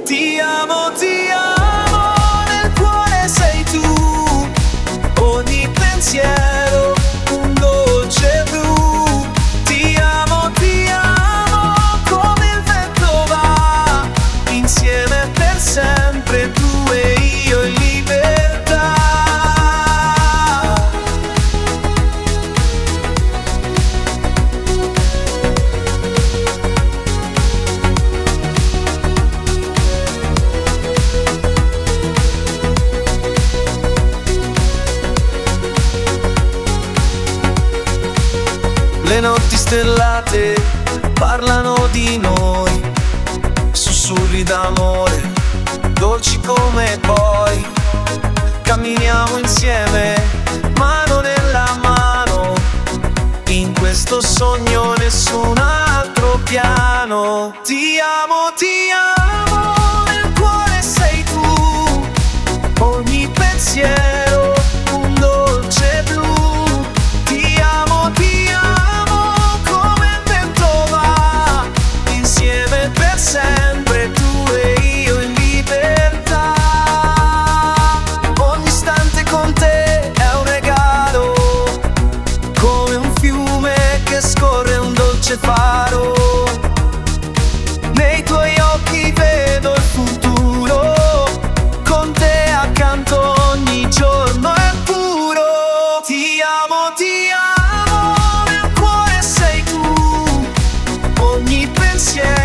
ti amo, nel cuore sei tu, ogni pensiero un dolce blu. Ti amo, come il vento va, insieme per sempre, tu e io in libertà. Le notti stellate parlano di noi, sussurri d'amore, dolci come poi. Camminiamo insieme, mano nella mano, in questo sogno nessun altro piano. Ti amo, nel cuore sei tu, ogni pensiero un dolce blu. Ti amo, come il vento va, insieme per sempre, tu e io in libertà. Ogni istante con te è un regalo, come un fiume che scorre un dolce faro. Nei tuoi occhi vedo il futuro, con te accanto ogni giorno è puro. Ti amo, nel cuore sei tu, ogni pensiero